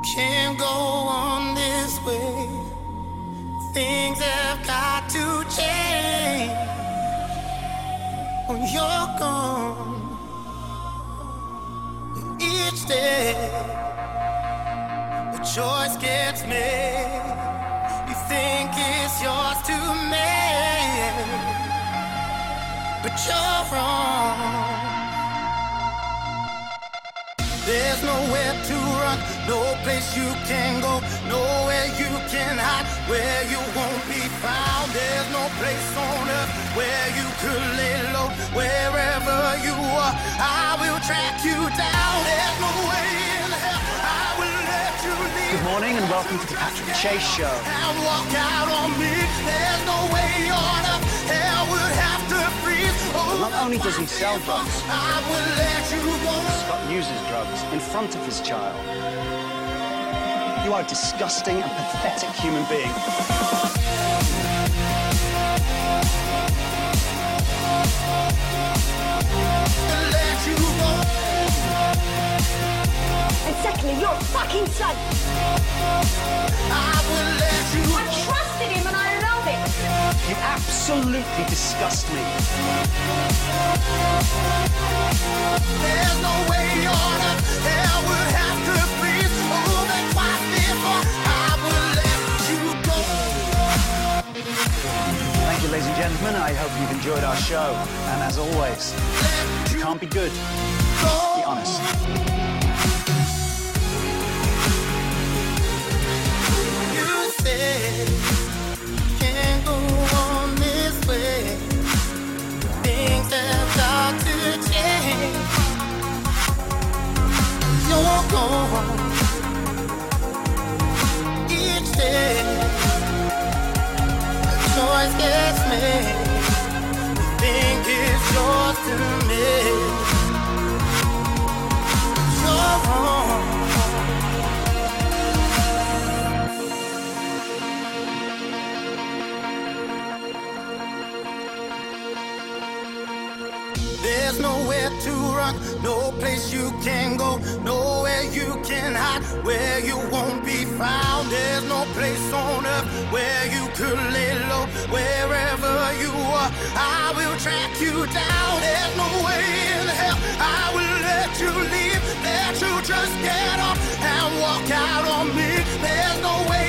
Can't go on this way. Things have got to change when you're gone. Each day, a choice gets made. You think it's yours to make, but you're wrong. There's nowhere to run, no place you can go, nowhere you can hide, where you won't be found. There's no place on earth where you could lay low. Wherever you are, I will track you down. There's no way in hell I will let you leave. Good morning and welcome to the Patrick Chase Show. And walk out on me. There's no way on earth hell would have to freeze. Not only does he sell drugs, I will let you go. Scott uses drugs in front of his child. You are a disgusting and pathetic human being. Let you go. And secondly, you're a fucking son. I will let you I trusted him and I love him. You absolutely disgust me. There's no way on earth hell would have to freeze. Moving twice before I will let you go. Thank you, ladies and gentlemen. I hope you've enjoyed our show. And as always, Let you you can't be good. go. Be honest. You said can't go on this way. Things have got to change. You're gone. Each day, a choice gets made. Think it's yours to make. You're wrong. There's nowhere to run, no place you can go, nowhere you can hide, where you won't be found. There's no place on earth where you could lay low. Wherever you are, I will track you down. There's no way in hell I will let you leave. Let you just get off and walk out on me. There's no way